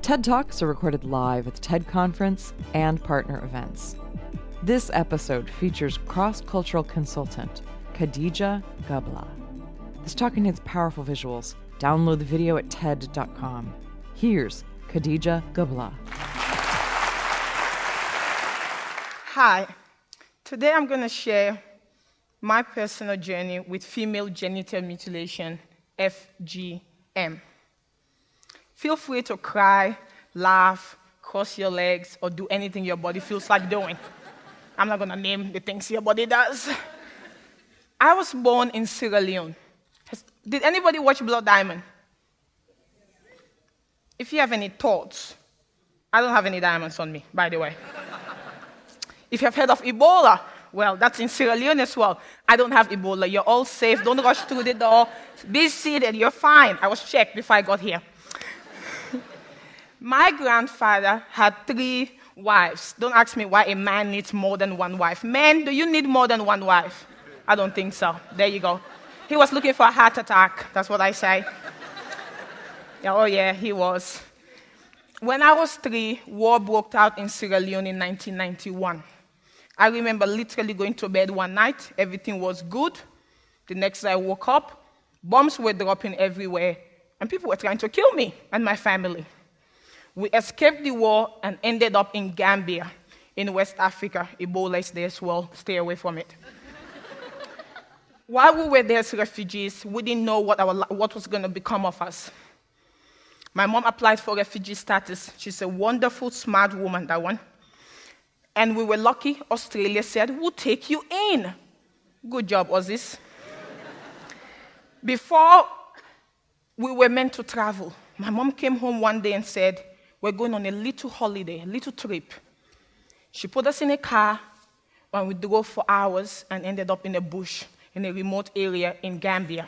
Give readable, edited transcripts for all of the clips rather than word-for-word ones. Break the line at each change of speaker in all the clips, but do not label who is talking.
TED Talks are recorded live at the TED Conference and partner events. This episode features cross-cultural consultant Khadija Gabla. This talk contains powerful visuals. Download the video at TED.com. Here's Khadija Gabla.
Hi. Today I'm going to share my personal journey with female genital mutilation, FGM. Feel free to cry, laugh, cross your legs, or do anything your body feels like doing. I'm not going to name the things your body does. I was born in Sierra Leone. Did anybody watch Blood Diamond? If you have any thoughts, I don't have any diamonds on me, by the way. If you have heard of Ebola, well, that's in Sierra Leone as well. I don't have Ebola. You're all safe. Don't rush through the door. Be seated. You're fine. I was checked before I got here. My grandfather had 3 wives. Don't ask me why a man needs more than 1 wife. Men, do you need more than 1 wife? I don't think so. There you go. He was looking for a heart attack. That's what I say. Oh, yeah, he was. When I was 3, war broke out in Sierra Leone in 1991. I remember literally going to bed one night. Everything was good. The next day I woke up. Bombs were dropping everywhere. And people were trying to kill me and my family. We escaped the war and ended up in Gambia, in West Africa. Ebola is there as well. Stay away from it. While we were there as refugees, we didn't know what was going to become of us. My mom applied for refugee status. She's a wonderful, smart woman, that one. And we were lucky. Australia said, we'll take you in. Good job, Aussies. Before we were meant to travel, my mom came home one day and said, we're going on a little holiday, a little trip. She put us in a car, and we drove for hours and ended up in a bush in a remote area in Gambia.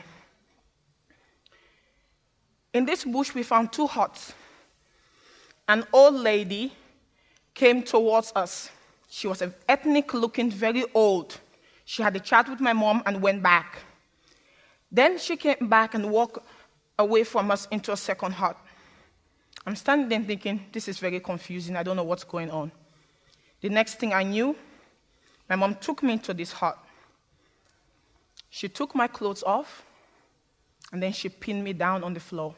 In this bush, we found 2 huts. An old lady came towards us. She was ethnic-looking, very old. She had a chat with my mom and went back. Then she came back and walked away from us into a second hut. I'm standing there thinking, this is very confusing. I don't know what's going on. The next thing I knew, my mom took me into this hut. She took my clothes off, and then she pinned me down on the floor.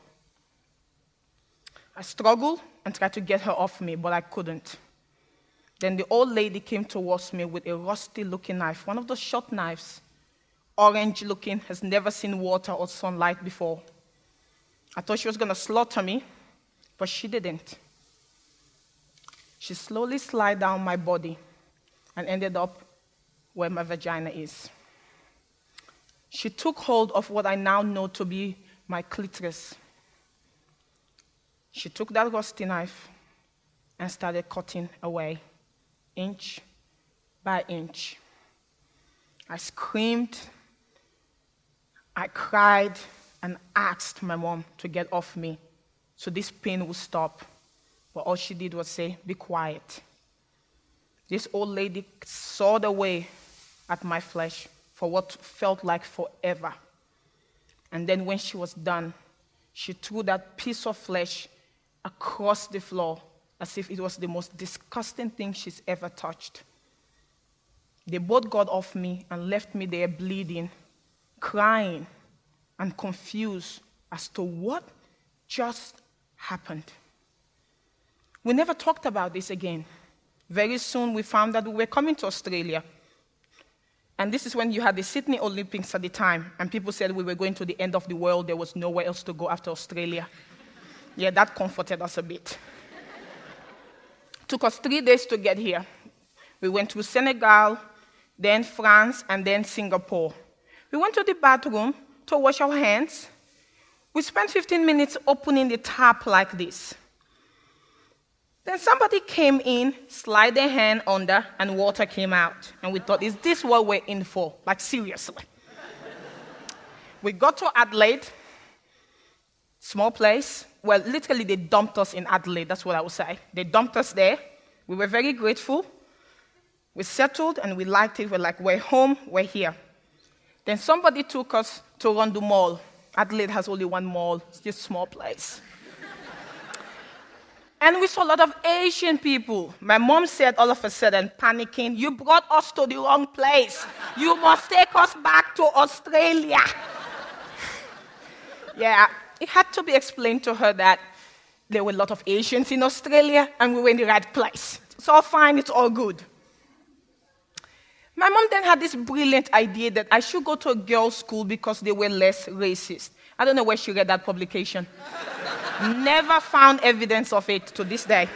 I struggled and tried to get her off me, but I couldn't. Then the old lady came towards me with a rusty-looking knife, one of those short knives, orange-looking, has never seen water or sunlight before. I thought she was going to slaughter me, but she didn't. She slowly slid down my body and ended up where my vagina is. She took hold of what I now know to be my clitoris. She took that rusty knife and started cutting away, inch by inch. I screamed, I cried, and asked my mom to get off me so this pain would stop. But all she did was say, be quiet. This old lady sawed away at my flesh for what felt like forever. And then when she was done, she threw that piece of flesh across the floor as if it was the most disgusting thing she's ever touched. They both got off me and left me there bleeding, crying, and confused as to what just happened. We never talked about this again. Very soon we found that we were coming to Australia. And this is when you had the Sydney Olympics at the time, and people said we were going to the end of the world. There was nowhere else to go after Australia. Yeah, that comforted us a bit. Took us 3 days to get here. We went to Senegal, then France, and then Singapore. We went to the bathroom to wash our hands. We spent 15 minutes opening the tap like this. Then somebody came in, slid their hand under, and water came out. And we thought, is this what we're in for? Like, seriously. We got to Adelaide, small place. Well, literally, they dumped us in Adelaide. That's what I would say. They dumped us there. We were very grateful. We settled, and we liked it. We're like, we're home, we're here. Then somebody took us to Rondu Mall. Adelaide has only one mall. It's just a small place. And we saw a lot of Asian people. My mom said all of a sudden, panicking, "You brought us to the wrong place. You must take us back to Australia." Yeah, it had to be explained to her that there were a lot of Asians in Australia and we were in the right place. It's all fine, it's all good. My mom then had this brilliant idea that I should go to a girls' school because they were less racist. I don't know where she read that publication. Never found evidence of it to this day.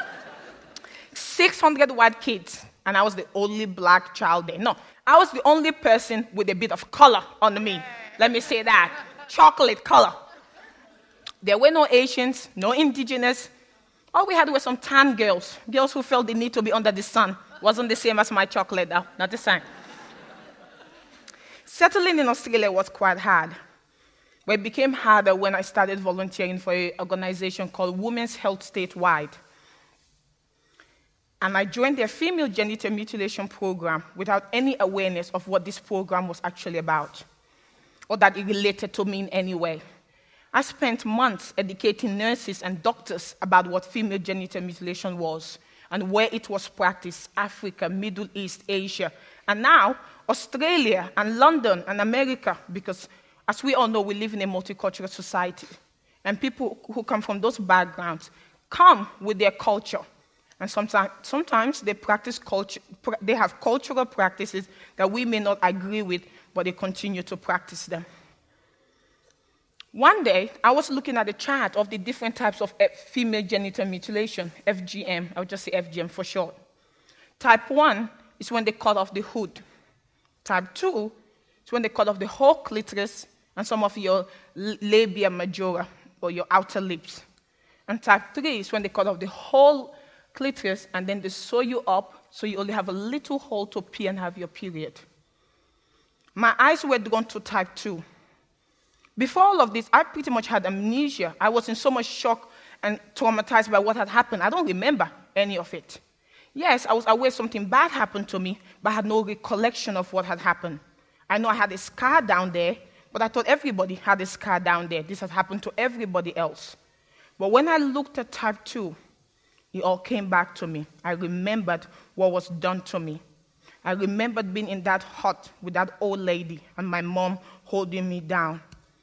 600 white kids, and I was the only black child there. No, I was the only person with a bit of color on me. Let me say that. Chocolate color. There were no Asians, no indigenous. All we had were some tan girls who felt the need to be under the sun. Wasn't the same as my chocolate, though, not the same. Settling in Australia was quite hard. But it became harder when I started volunteering for an organization called Women's Health Statewide. And I joined their female genital mutilation program without any awareness of what this program was actually about, or that it related to me in any way. I spent months educating nurses and doctors about what female genital mutilation was and where it was practiced: Africa, Middle East, Asia, and now Australia and London and America, because as we all know, we live in a multicultural society, and people who come from those backgrounds come with their culture. And sometimes they practice culture. They have cultural practices that we may not agree with, but they continue to practice them. One day, I was looking at a chart of the different types of female genital mutilation, FGM. I would just say FGM for short. Type 1 is when they cut off the hood. Type 2 is when they cut off the whole clitoris and some of your labia majora, or your outer lips. And type 3 is when they cut off the whole clitoris and then they sew you up so you only have a little hole to pee and have your period. My eyes were drawn to type 2. Before all of this, I pretty much had amnesia. I was in so much shock and traumatized by what had happened. I don't remember any of it. Yes, I was aware something bad happened to me, but I had no recollection of what had happened. I know I had a scar down there, but I thought everybody had a scar down there. This had happened to everybody else. But when I looked at type 2, it all came back to me. I remembered what was done to me. I remembered being in that hut with that old lady and my mom holding me down.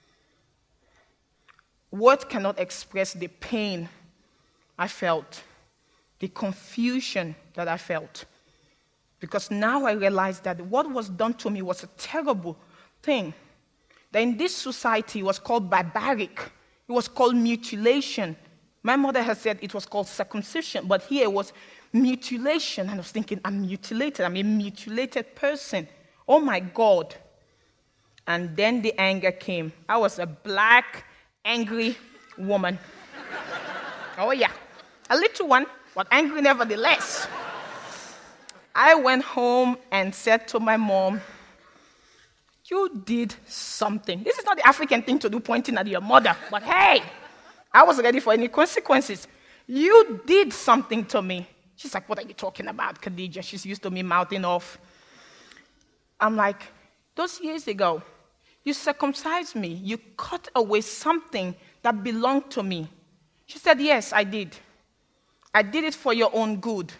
Words cannot express the pain I felt, the confusion that I felt. Because now I realized that what was done to me was a terrible thing. That in this society it was called barbaric. It was called mutilation. My mother has said it was called circumcision, but here it was mutilation. And I was thinking, I'm mutilated. I'm a mutilated person. Oh my God. And then the anger came. I was a black, angry woman. Oh yeah, a little one, but angry nevertheless. I went home and said to my mom, "You did something." This is not the African thing to do, pointing at your mother, but hey, I was ready for any consequences. "You did something to me." She's like, "What are you talking about, Khadija?" She's used to me mouthing off. I'm like, "Those years ago, you circumcised me. You cut away something that belonged to me." She said, "Yes, I did. I did it for your own good.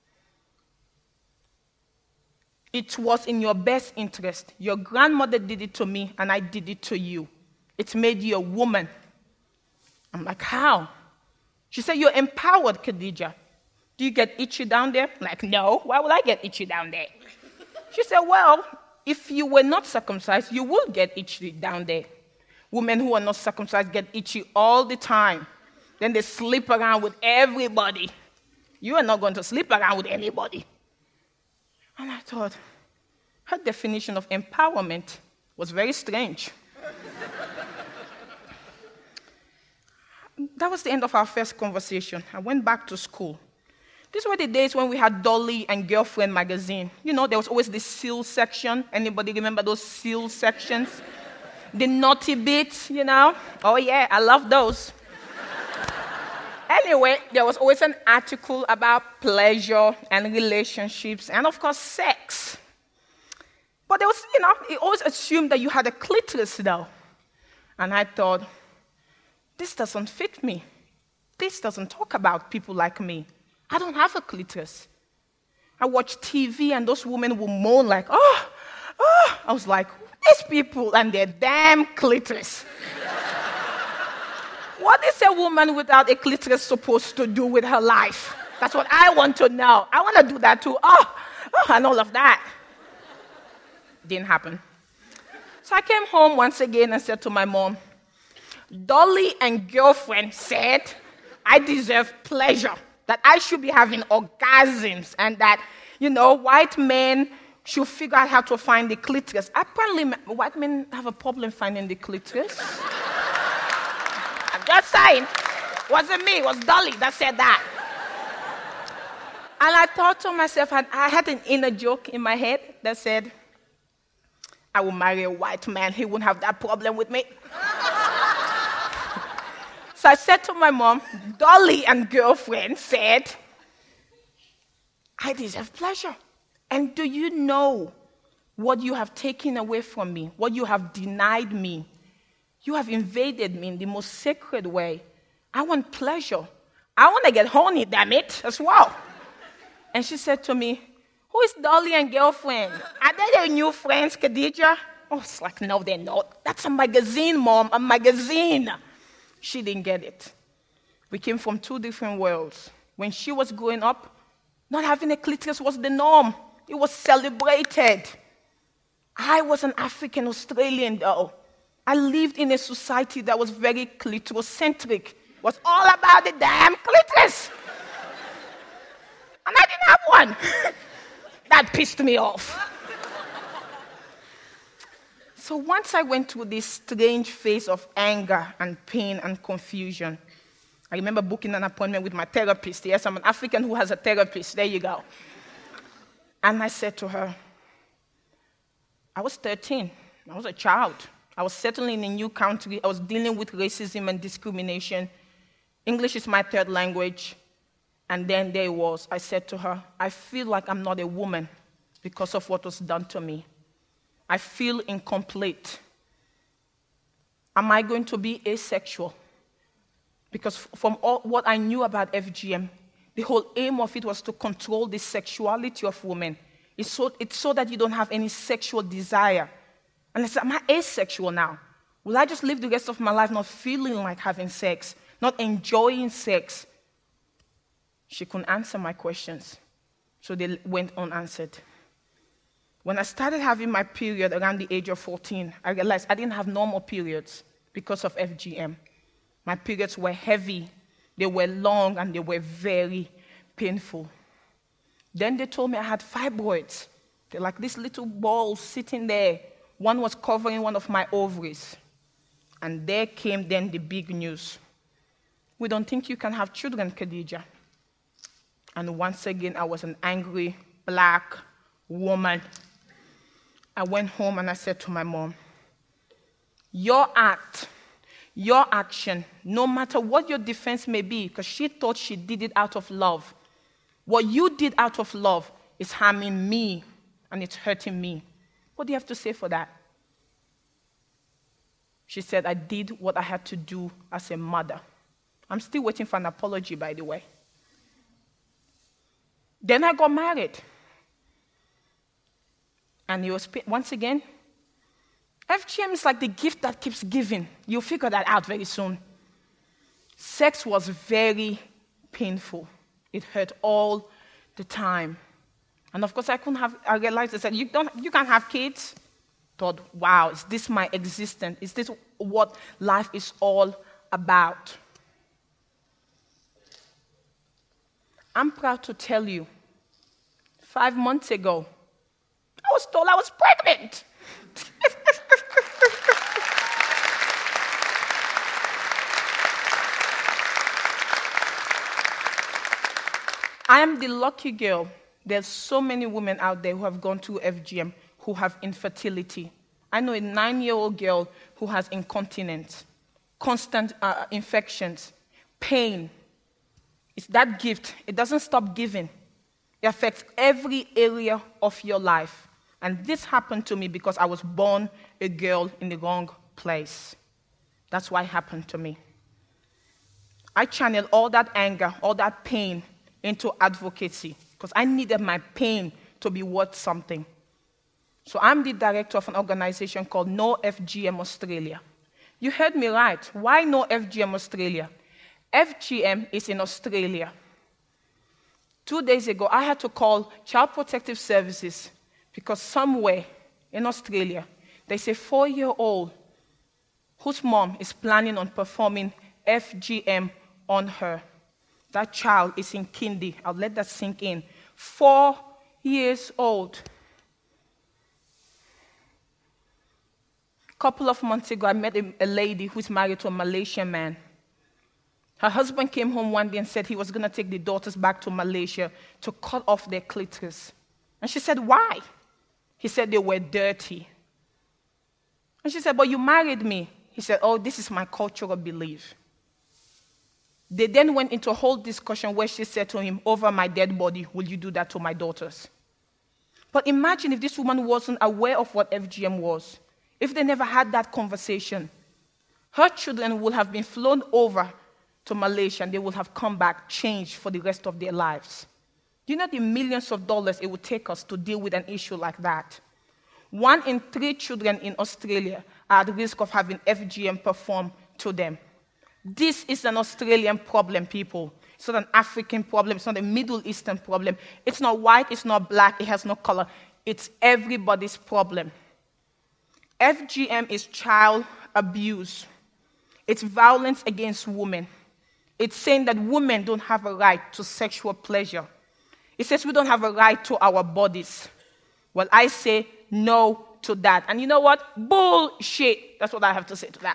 It was in your best interest. Your grandmother did it to me, and I did it to you. It made you a woman." I'm like, "How?" She said, "You're empowered, Khadija. Do you get itchy down there?" I'm like, "No. Why would I get itchy down there?" She said, "Well, if you were not circumcised, you would get itchy down there. Women who are not circumcised get itchy all the time. Then they sleep around with everybody. You are not going to sleep around with anybody." And I thought, her definition of empowerment was very strange. That was the end of our first conversation. I went back to school. These were the days when we had Dolly and Girlfriend magazine. You know, there was always the seal section. Anybody remember those seal sections? The naughty bits, you know? Oh yeah, I love those. Anyway, there was always an article about pleasure and relationships and, of course, sex. But there was, it always assumed that you had a clitoris, though. And I thought, this doesn't fit me. this doesn't talk about people like me. I don't have a clitoris. I watch TV and those women will moan like, oh. I was like, these people and their damn clitoris. What is a woman without a clitoris supposed to do with her life? That's what I want to know. I want to do that too. And all of that. Didn't happen. So I came home once again and said to my mom, Dolly and girlfriend said I deserve pleasure, that I should be having orgasms, and that, white men should figure out how to find the clitoris. Apparently, white men have a problem finding the clitoris. I'm just saying. It wasn't me, it was Dolly that said that. And I thought to myself, I had an inner joke in my head that said, I will marry a white man, he won't have that problem with me. So I said to my mom, Dolly and girlfriend said, I deserve pleasure. And do you know what you have taken away from me, what you have denied me? You have invaded me in the most sacred way. I want pleasure. I want to get horny, damn it, as well. And she said to me, who is Dolly and girlfriend? Are they your new friends, Khadija? Oh, it's like, no, they're not. That's a magazine, Mom, a magazine. She didn't get it. We came from two different worlds. When she was growing up, not having a clitoris was the norm. It was celebrated. I was an African Australian, though. I lived in a society that was very clitorocentric. It was all about the damn clitoris. And I didn't have one. That pissed me off. So once I went through this strange phase of anger and pain and confusion, I remember booking an appointment with my therapist. Yes, I'm an African who has a therapist. There you go. And I said to her, I was 13. I was a child. I was settling in a new country. I was dealing with racism and discrimination. English is my third language. And then there it was. I said to her, I feel like I'm not a woman because of what was done to me. I feel incomplete. Am I going to be asexual? Because from all what I knew about FGM, the whole aim of it was to control the sexuality of women. It's so that you don't have any sexual desire. And I said, am I asexual now? Will I just live the rest of my life not feeling like having sex, not enjoying sex? She couldn't answer my questions, so they went unanswered. When I started having my period around the age of 14, I realized I didn't have normal periods because of FGM. My periods were heavy, they were long, and they were very painful. Then they told me I had fibroids. They're like these little balls sitting there. One was covering one of my ovaries. And there came then the big news. We don't think you can have children, Khadija. And once again, I was an angry black woman. I went home and I said to my mom, your action, no matter what your defense may be, because she thought she did it out of love, what you did out of love is harming me and it's hurting me. What do you have to say for that? She said, I did what I had to do as a mother. I'm still waiting for an apology, by the way. Then I got married. And it was, once again, FGM is like the gift that keeps giving. You'll figure that out very soon. Sex was very painful. It hurt all the time. And of course, I realized, I said, you can't have kids. Thought, wow, is this my existence? Is this what life is all about? I'm proud to tell you, 5 months ago, I was told I was pregnant. I am the lucky girl. There's so many women out there who have gone through FGM who have infertility. I know a 9-year-old girl who has incontinence, constant infections, pain. It's that gift. It doesn't stop giving. It affects every area of your life. And this happened to me because I was born a girl in the wrong place. That's why it happened to me. I channeled all that anger, all that pain into advocacy because I needed my pain to be worth something. So I'm the director of an organization called No FGM Australia. You heard me right. Why No FGM Australia? FGM is in Australia. 2 days ago, I had to call Child Protective Services because somewhere in Australia, there's a 4-year-old whose mom is planning on performing FGM on her. That child is in kindy. I'll let that sink in. 4 years old. A couple of months ago, I met a lady who's married to a Malaysian man. Her husband came home one day and said he was going to take the daughters back to Malaysia to cut off their clitoris. And she said, why? He said they were dirty. And she said, but you married me. He said, oh, this is my cultural belief. They then went into a whole discussion where she said to him, over my dead body, will you do that to my daughters? But imagine if this woman wasn't aware of what FGM was. If they never had that conversation, her children would have been flown over to Malaysia and they would have come back changed for the rest of their lives. Do you know the millions of dollars it would take us to deal with an issue like that? 1 in 3 children in Australia are at risk of having FGM performed to them. This is an Australian problem, people. It's not an African problem. It's not a Middle Eastern problem. It's not white. It's not black. It has no color. It's everybody's problem. FGM is child abuse. It's violence against women. It's saying that women don't have a right to sexual pleasure. It says we don't have a right to our bodies. Well, I say no to that. And you know what? Bullshit. That's what I have to say to that.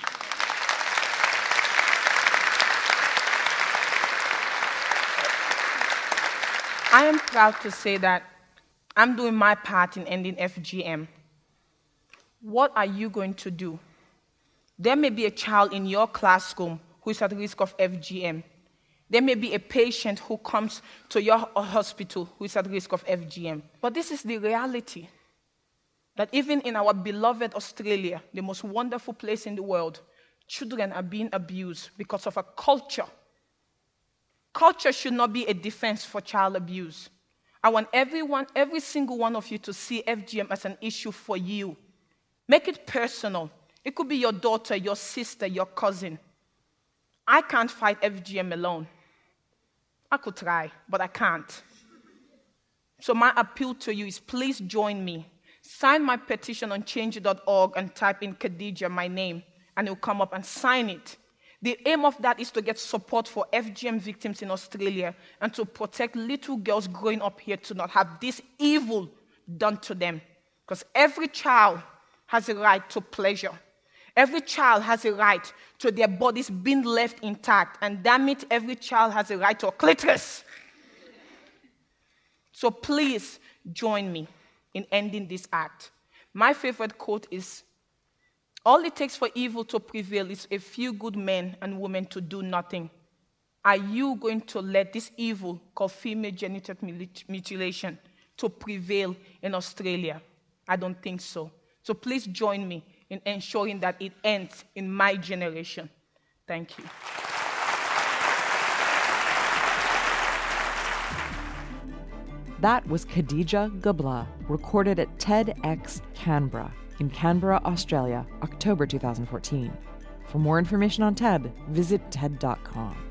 I am proud to say that I'm doing my part in ending FGM. What are you going to do? There may be a child in your classroom who is at risk of FGM. There may be a patient who comes to your hospital who is at risk of FGM. But this is the reality, that even in our beloved Australia, the most wonderful place in the world, children are being abused because of a culture. Culture should not be a defense for child abuse. I want every single one of you to see FGM as an issue for you. Make it personal. It could be your daughter, your sister, your cousin. I can't fight FGM alone. I could try, but I can't. So my appeal to you is please join me. Sign my petition on change.org and type in Khadija, my name, and it will come up, and sign it. The aim of that is to get support for FGM victims in Australia and to protect little girls growing up here to not have this evil done to them. Because every child has a right to pleasure. Every child has a right to their bodies being left intact. And damn it, every child has a right to a clitoris. So please join me in ending this act. My favorite quote is, all it takes for evil to prevail is a few good men and women to do nothing. Are you going to let this evil called female genital mutilation to prevail in Australia? I don't think so. So please join me in ensuring that it ends in my generation. Thank you.
That was Khadija Gabla, recorded at TEDx Canberra in Canberra, Australia, October 2014. For more information on TED, visit TED.com.